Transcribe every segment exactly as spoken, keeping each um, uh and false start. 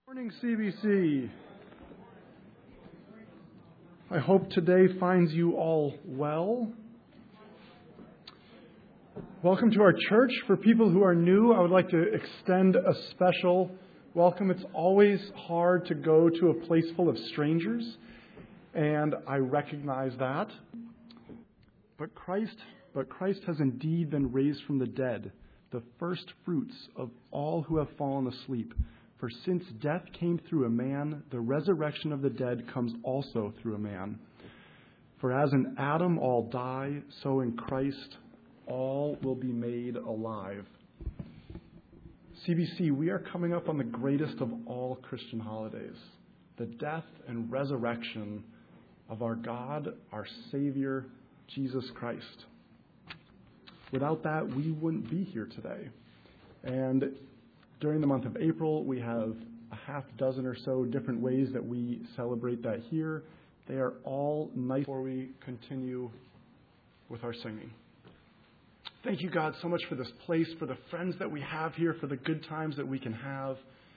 Morning, C B C. I hope today finds you all well. Welcome to our church. For people who are new, I would like to extend a special welcome. It's always hard to go to a place full of strangers, and I recognize that. But Christ, but Christ has indeed been raised from the dead, the first fruits of all who have fallen asleep. For since death came through a man, the resurrection of the dead comes also through a man. For as in Adam all die, so in Christ all will be made alive. C B C, we are coming up on the greatest of all Christian holidays, the death and resurrection of our God, our Savior, Jesus Christ. Without that, we wouldn't be here today. And during the month of April, we have a half dozen or so different ways that we celebrate that here. They are all nice before we continue with our singing. Thank you, God, so much for this place, for the friends that we have here, for the good times that we can have.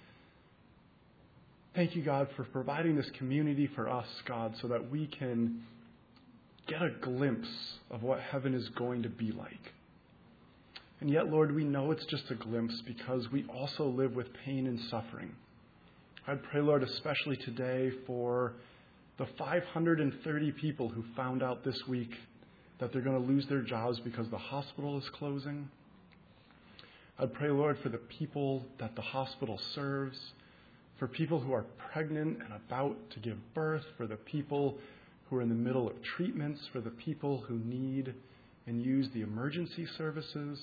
Thank you, God, for providing this community for us, God, so that we can get a glimpse of what heaven is going to be like. And yet, Lord, we know it's just a glimpse because we also live with pain and suffering. I pray, Lord, especially today for the five hundred thirty people who found out this week that they're going to lose their jobs because the hospital is closing. I pray, Lord, for the people that the hospital serves, for people who are pregnant and about to give birth, for the people who are in the middle of treatments, for the people who need and use the emergency services.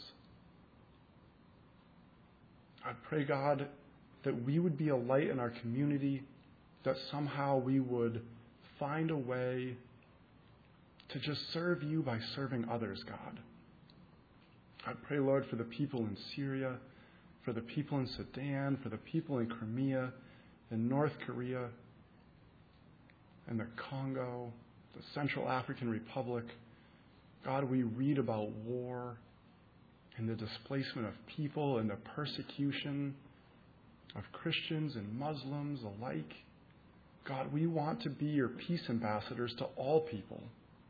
I pray, God, that we would be a light in our community, that somehow we would find a way to just serve you by serving others, God. I pray, Lord, for the people in Syria, for the people in Sudan, for the people in Crimea, in North Korea, in the Congo, the Central African Republic. God, we read about war and the displacement of people and the persecution of Christians and Muslims alike. God, we want to be your peace ambassadors to all people.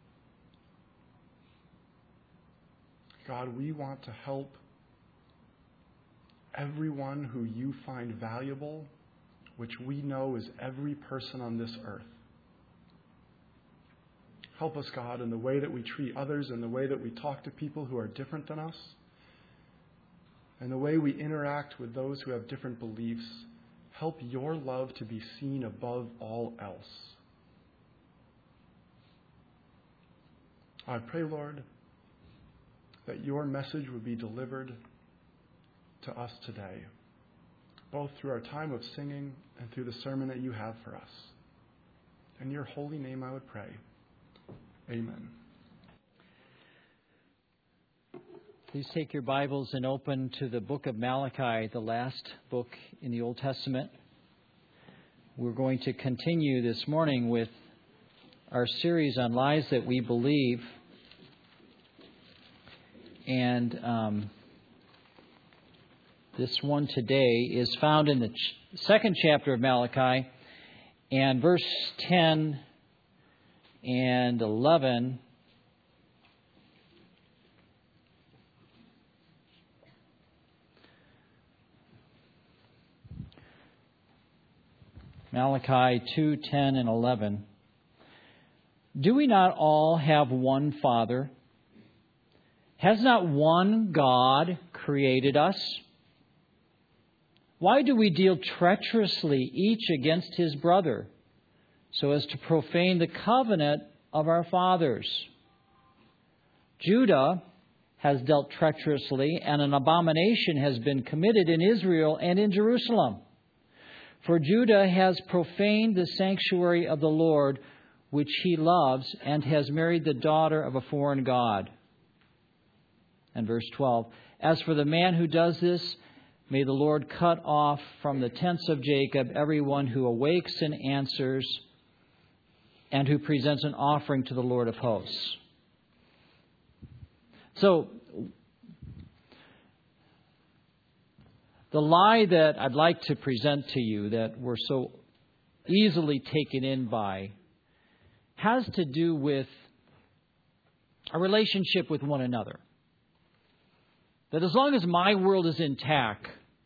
God, we want to help everyone who you find valuable, which we know is every person on this earth. Help us, God, in the way that we treat others, in the way that we talk to people who are different than us, and the way we interact with those who have different beliefs. Help your love to be seen above all else. I pray, Lord, that your message would be delivered to us today, both through our time of singing and through the sermon that you have for us. In your holy name I would pray. Amen. Please take your Bibles and open to the book of Malachi, the last book in the Old Testament. We're going to continue this morning with our series on lies that we believe. And um, this one today is found in the ch- second chapter of Malachi, and verse ten and eleven. Malachi two, ten, and eleven. Do we not all have one Father? Has not one God created us? Why do we deal treacherously each against his brother, so as to profane the covenant of our fathers? Judah has dealt treacherously, and an abomination has been committed in Israel and in Jerusalem. For Judah has profaned the sanctuary of the Lord, which he loves, and has married the daughter of a foreign god. And verse twelve, as for the man who does this, may the Lord cut off from the tents of Jacob everyone who awakes and answers, and who presents an offering to the Lord of hosts. So, The lie that I'd like to present to you that we're so easily taken in by has to do with a relationship with one another. That as long as my world is intact,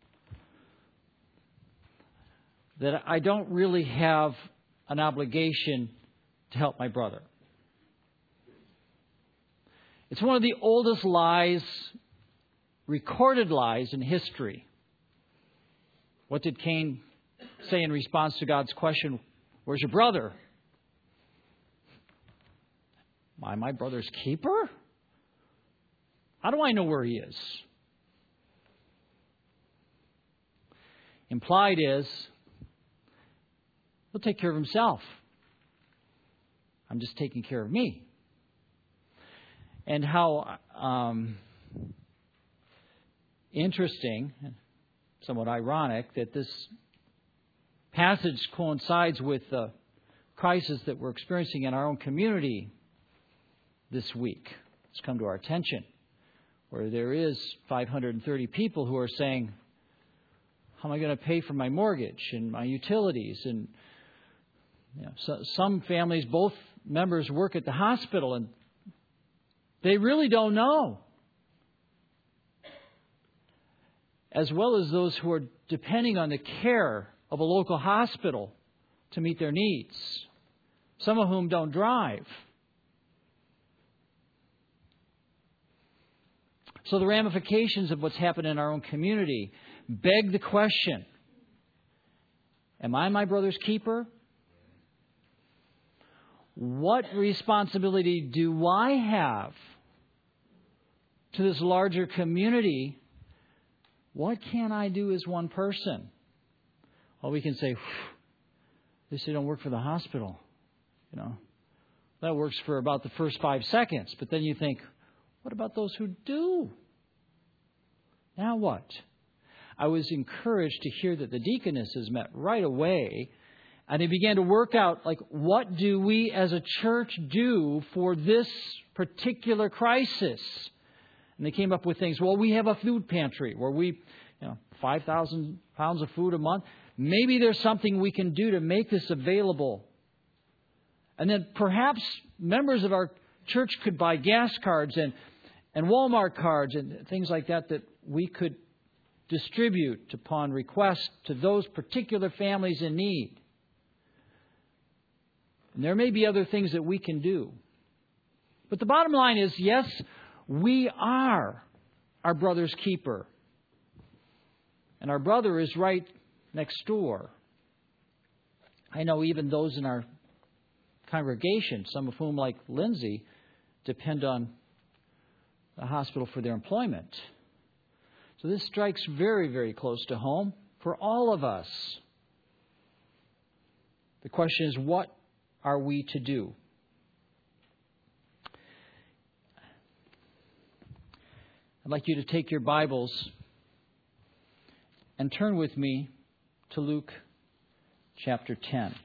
that I don't really have an obligation to help my brother. It's one of the oldest lies, recorded lies in history. What did Cain say in response to God's question, "Where's your brother?" Am I my brother's keeper? How do I know where he is? Implied is, he'll take care of himself. I'm just taking care of me. And how um, interesting, somewhat ironic, that this passage coincides with the crisis that we're experiencing in our own community this week. It's come to our attention, where there is five hundred thirty people who are saying, how am I going to pay for my mortgage and my utilities? And you know, so, some families, both members work at the hospital, and they really don't know. As well as those who are depending on the care of a local hospital to meet their needs, some of whom don't drive. So the ramifications of what's happened in our own community beg the question, am I my brother's keeper? What responsibility do I have to this larger community? What can I do as one person? Well, we can say, at least they don't work for the hospital. You know, that works for about the first five seconds. But then you think, what about those who do? Now what? I was encouraged to hear that the deaconesses met right away, and they began to work out, like, what do we as a church do for this particular crisis? And they came up with things. Well, we have a food pantry where we, you know, five thousand pounds of food a month. Maybe there's something we can do to make this available. And then perhaps members of our church could buy gas cards and, and Walmart cards and things like that that we could distribute upon request to those particular families in need. And there may be other things that we can do. But the bottom line is, yes, we are our brother's keeper. And our brother is right next door. I know even those in our congregation, some of whom, like Lindsay, depend on the hospital for their employment. So this strikes very, very close to home for all of us. The question is, what are we to do? I'd like you to take your Bibles and turn with me to Luke chapter ten.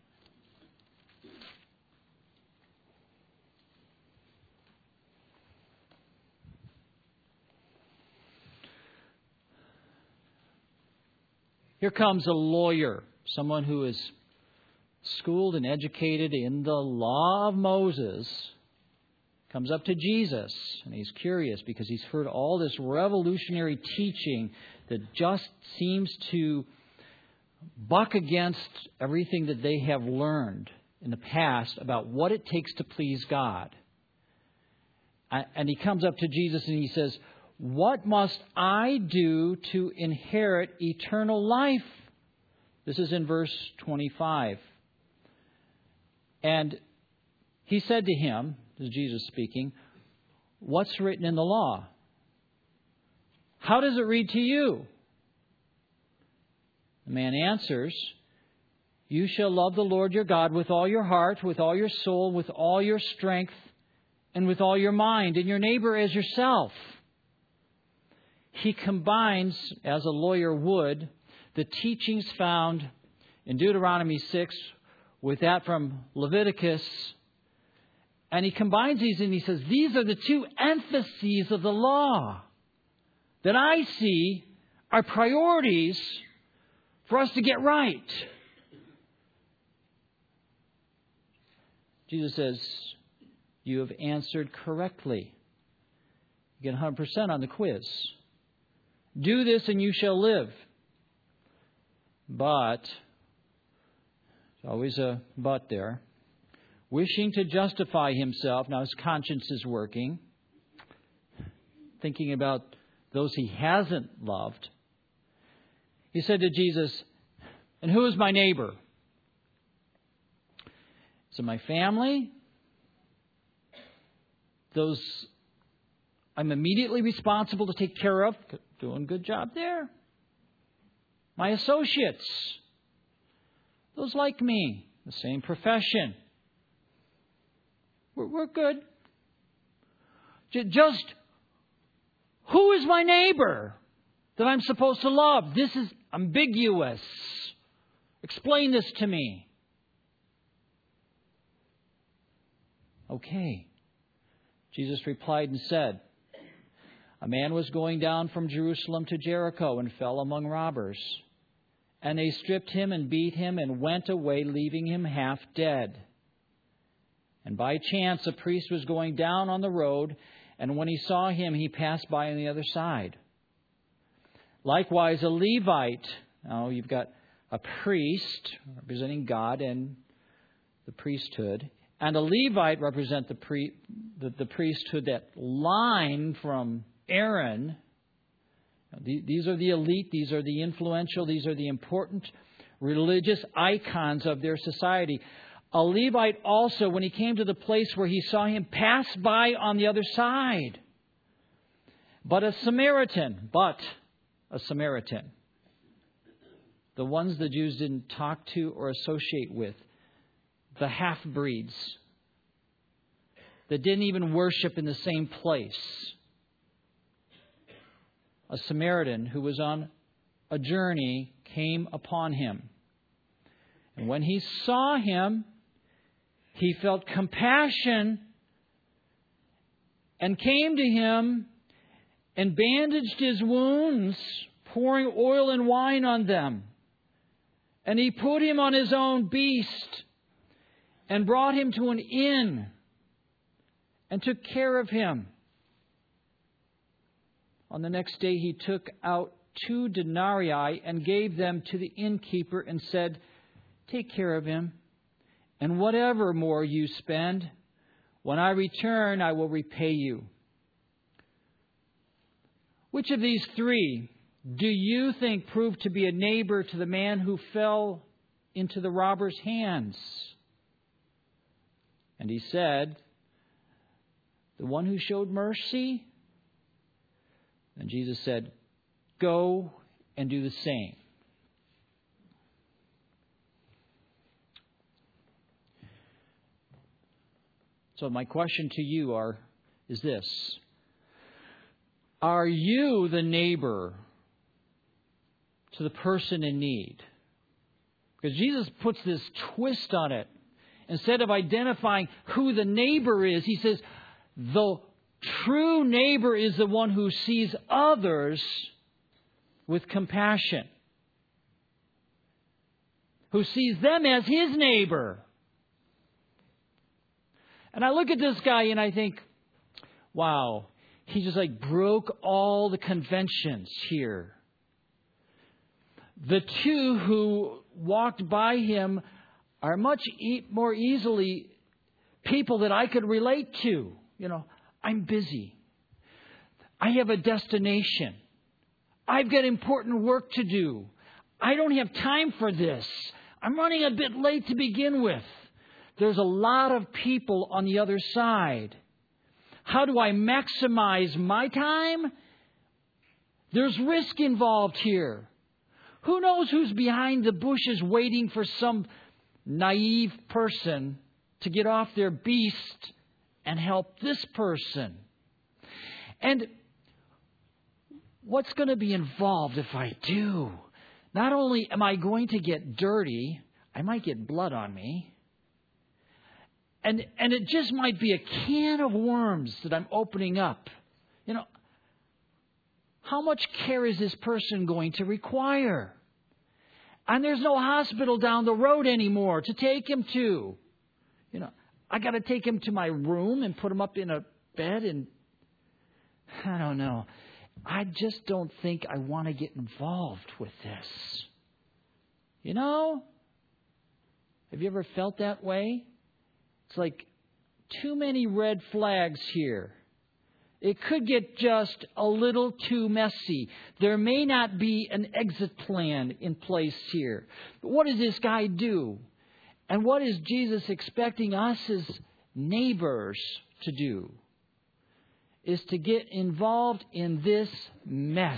Here comes a lawyer, someone who is schooled and educated in the law of Moses, comes up to Jesus, and he's curious because he's heard all this revolutionary teaching that just seems to buck against everything that they have learned in the past about what it takes to please God. And he comes up to Jesus and he says, what must I do to inherit eternal life? This is in verse twenty-five. And he said to him, this is Jesus speaking, what's written in the law? How does it read to you? The man answers, you shall love the Lord your God with all your heart, with all your soul, with all your strength, and with all your mind, and your neighbor as yourself. He combines, as a lawyer would, the teachings found in Deuteronomy six with that from Leviticus. And he combines these and he says, these are the two emphases of the law that I see are priorities for us to get right. Jesus says, you have answered correctly. You get one hundred percent on the quiz. Do this and you shall live. But, there's always a but there, wishing to justify himself, now his conscience is working, thinking about those he hasn't loved, he said to Jesus, and who is my neighbor? Is it my family? Those I'm immediately responsible to take care of? Doing a good job there. My associates. Those like me. The same profession. We're, we're good. Just who is my neighbor that I'm supposed to love? This is ambiguous. Explain this to me. Okay. Jesus replied and said, a man was going down from Jerusalem to Jericho and fell among robbers. And they stripped him and beat him and went away, leaving him half dead. And by chance a priest was going down on the road, and when he saw him, he passed by on the other side. Likewise, a Levite. Now, you've got a priest representing God and the priesthood. And a Levite represent the, pre, the, the priesthood, that line from Aaron. These are the elite, these are the influential, these are the important religious icons of their society. A Levite also, when he came to the place where he saw him, passed by on the other side. But a Samaritan, but a Samaritan. The ones the Jews didn't talk to or associate with. The half-breeds. That didn't even worship in the same place. A Samaritan who was on a journey came upon him. And when he saw him, he felt compassion and came to him and bandaged his wounds, pouring oil and wine on them. And he put him on his own beast and brought him to an inn and took care of him. On the next day he took out two denarii and gave them to the innkeeper and said, take care of him, and whatever more you spend, when I return, I will repay you. Which of these three do you think proved to be a neighbor to the man who fell into the robber's hands? And he said, the one who showed mercy. And Jesus said, go and do the same. So my question to you are, is this. Are you the neighbor to the person in need? Because Jesus puts this twist on it. Instead of identifying who the neighbor is, he says, the true neighbor is the one who sees others with compassion. Who sees them as his neighbor. And I look at this guy and I think, wow, he just like broke all the conventions here. The two who walked by him are much e- more easily people that I could relate to. You know, I'm busy. I have a destination. I've got important work to do. I don't have time for this. I'm running a bit late to begin with. There's a lot of people on the other side. How do I maximize my time? There's risk involved here. Who knows who's behind the bushes waiting for some naive person to get off their beast and help this person? And what's going to be involved if I do? Not only am I going to get dirty, I might get blood on me. And and it just might be a can of worms that I'm opening up. You know, How much care is this person going to require? And there's no hospital down the road anymore to take him to. You know, I got to take him to my room and put him up in a bed, and I don't know. I just don't think I want to get involved with this. You know? Have you ever felt that way? It's like too many red flags here. It could get just a little too messy. There may not be an exit plan in place here. But what does this guy do? And what is Jesus expecting us as neighbors to do? Is to get involved in this mess.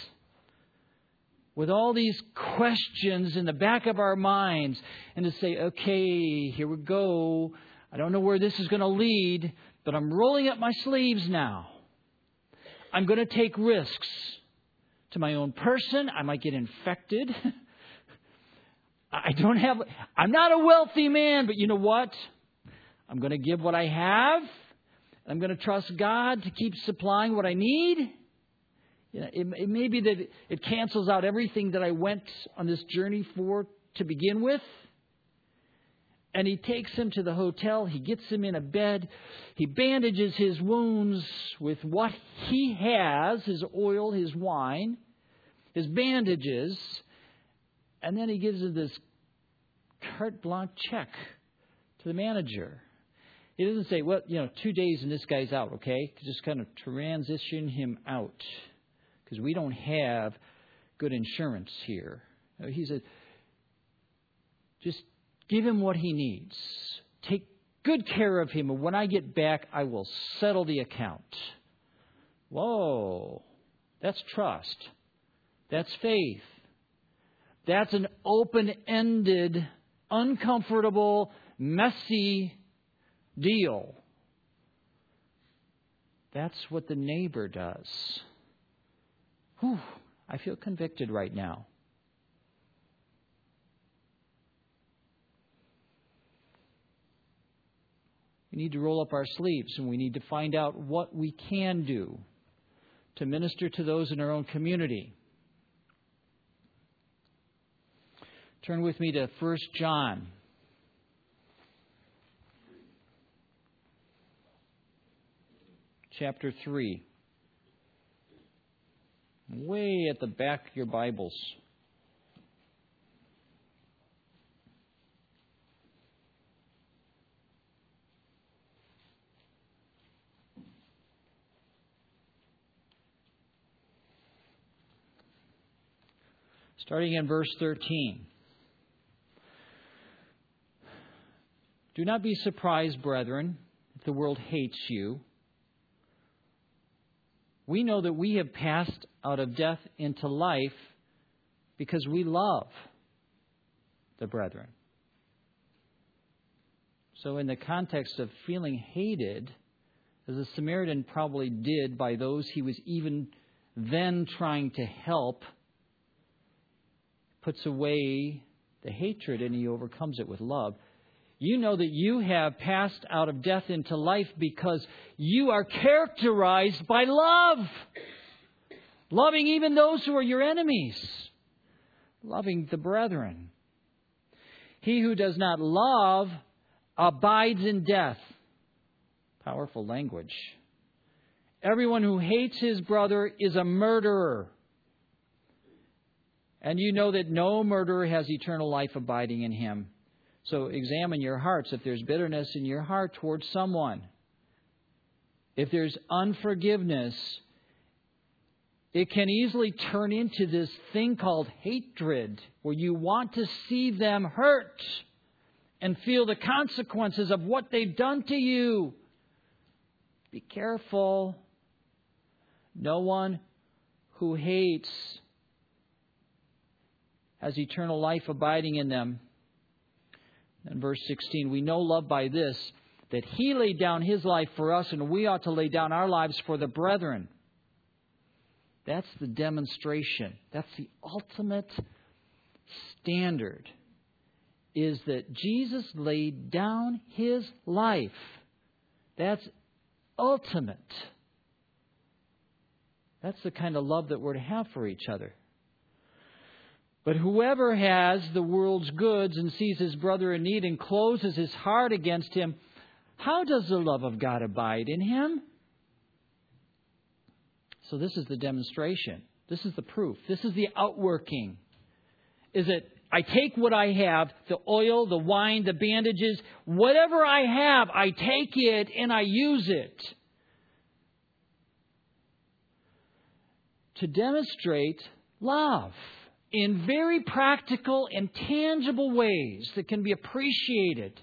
With all these questions in the back of our minds. And to say, okay, here we go. I don't know where this is going to lead, but I'm rolling up my sleeves now. I'm going to take risks to my own person. I might get infected. I don't have, I'm not a wealthy man, but you know what? I'm going to give what I have. I'm going to trust God to keep supplying what I need. You know, it, it may be that it cancels out everything that I went on this journey for to begin with. And he takes him to the hotel. He gets him in a bed. He bandages his wounds with what he has, his oil, his wine, his bandages. And then he gives him this carte blanche check to the manager. He doesn't say, well, you know, two days and this guy's out, okay? Just kind of transition him out. Because we don't have good insurance here. He said, just give him what he needs. Take good care of him. And when I get back, I will settle the account. Whoa. That's trust. That's faith. That's an open-ended, uncomfortable, messy deal. That's what the neighbor does. Whew, I feel convicted right now. We need to roll up our sleeves, and we need to find out what we can do to minister to those in our own community. Turn with me to First John. Chapter three. Way at the back of your Bibles. Starting in verse thirteen. Do not be surprised, brethren, if the world hates you. We know that we have passed out of death into life because we love the brethren. So in the context of feeling hated, as the Samaritan probably did by those he was even then trying to help, puts away the hatred and he overcomes it with love. You know that you have passed out of death into life because you are characterized by love. Loving even those who are your enemies. Loving the brethren. He who does not love abides in death. Powerful language. Everyone who hates his brother is a murderer. And you know that no murderer has eternal life abiding in him. So examine your hearts if there's bitterness in your heart towards someone. If there's unforgiveness, it can easily turn into this thing called hatred, where you want to see them hurt and feel the consequences of what they've done to you. Be careful. No one who hates has eternal life abiding in them. In verse sixteen, we know love by this, that He laid down His life for us, and we ought to lay down our lives for the brethren. That's the demonstration. That's the ultimate standard, is that Jesus laid down His life. That's ultimate. That's the kind of love that we're to have for each other. But whoever has the world's goods and sees his brother in need and closes his heart against him, how does the love of God abide in him? So this is the demonstration. This is the proof. This is the outworking. Is it I take what I have, the oil, the wine, the bandages, whatever I have, I take it and I use it to demonstrate love in very practical and tangible ways that can be appreciated.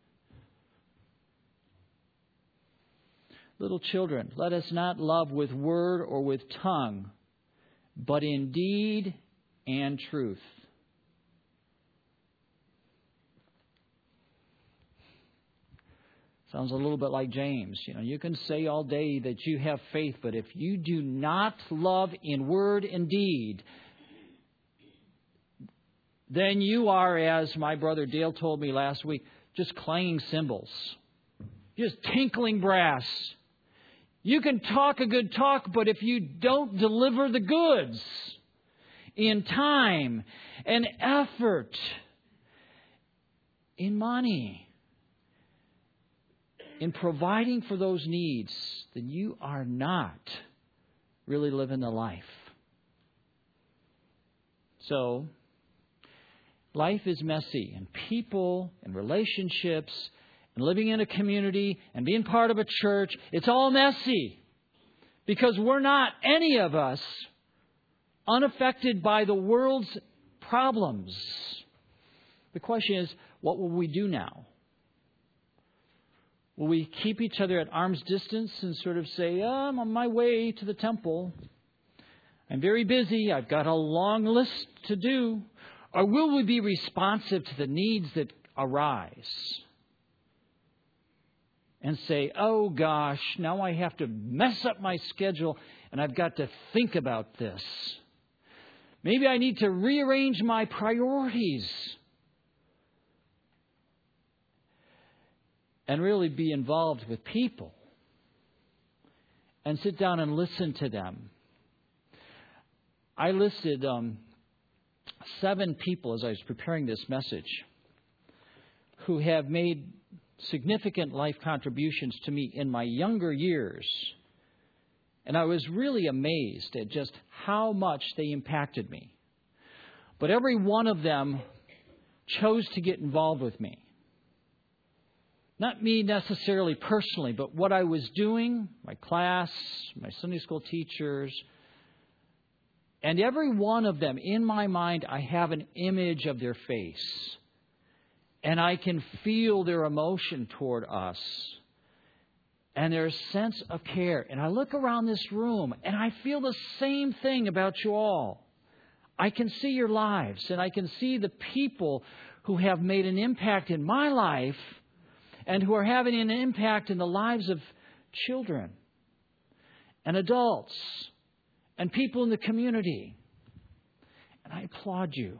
Little children, let us not love with word or with tongue, but in deed and truth. Sounds a little bit like James. You know, you can say all day that you have faith, but if you do not love in word and deed, then you are, as my brother Dale told me last week, just clanging cymbals, just tinkling brass. You can talk a good talk, but if you don't deliver the goods in time and effort, in money, in providing for those needs, then you are not really living the life. So, life is messy, and people and relationships and living in a community and being part of a church, it's all messy. Because we're not, any of us, unaffected by the world's problems. The question is, what will we do now? Will we keep each other at arm's distance and sort of say, oh, I'm on my way to the temple. I'm very busy. I've got a long list to do. Or will we be responsive to the needs that arise? And say, oh gosh, now I have to mess up my schedule and I've got to think about this. Maybe I need to rearrange my priorities. And really be involved with people. And sit down and listen to them. I listed um, seven people as I was preparing this message who have made significant life contributions to me in my younger years. And I was really amazed at just how much they impacted me. But every one of them chose to get involved with me. Not me necessarily personally, but what I was doing, my class, my Sunday school teachers. And every one of them, in my mind, I have an image of their face. And I can feel their emotion toward us. And their sense of care. And I look around this room and I feel the same thing about you all. I can see your lives and I can see the people who have made an impact in my life and who are having an impact in the lives of children and adults and people in the community. And I applaud you.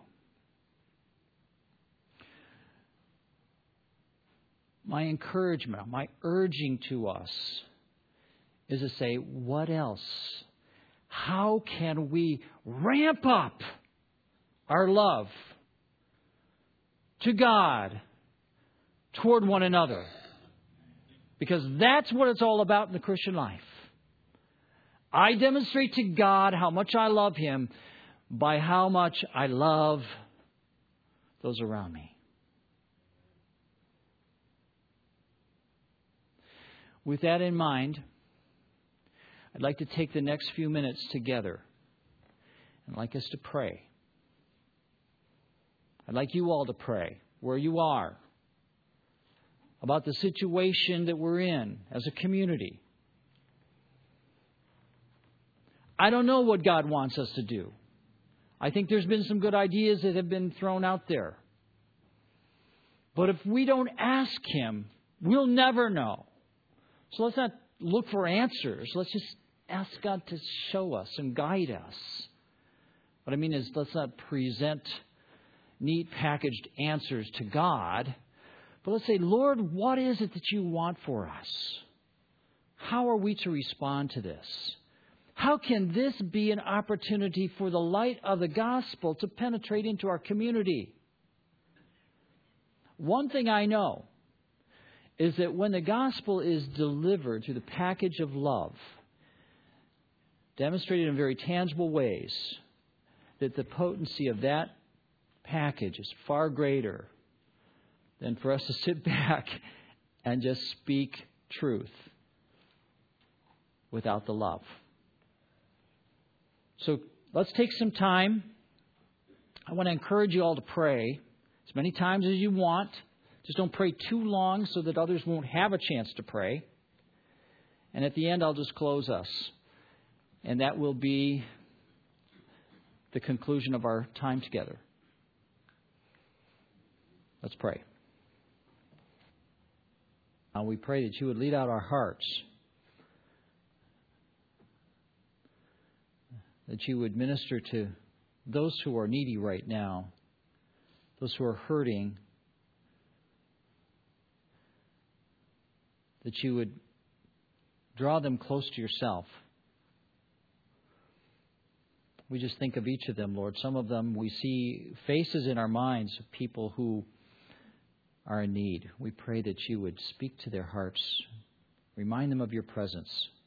My encouragement, my urging to us is to say, what else? How can we ramp up our love to God toward one another? Because that's what it's all about in the Christian life. I demonstrate to God how much I love Him by how much I love those around me. With that in mind, I'd like to take the next few minutes together. I'd like us to pray. I'd like you all to pray where you are about the situation that we're in as a community. I don't know what God wants us to do. I think there's been some good ideas that have been thrown out there. But if we don't ask Him, we'll never know. So let's not look for answers. Let's just ask God to show us and guide us. What I mean is, let's not present neat packaged answers to God. But let's say, Lord, what is it that you want for us? How are we to respond to this? How can this be an opportunity for the light of the gospel to penetrate into our community? One thing I know is that when the gospel is delivered through the package of love, demonstrated in very tangible ways, that the potency of that package is far greater than for us to sit back and just speak truth without the love. So let's take some time. I want to encourage you all to pray as many times as you want. Just don't pray too long so that others won't have a chance to pray. And at the end, I'll just close us. And that will be the conclusion of our time together. Let's pray. Now we pray that you would lead out our hearts, that you would minister to those who are needy right now, those who are hurting, that you would draw them close to yourself. We just think of each of them, Lord. Some of them we see faces in our minds of people who are in need. We pray that you would speak to their hearts, remind them of your presence.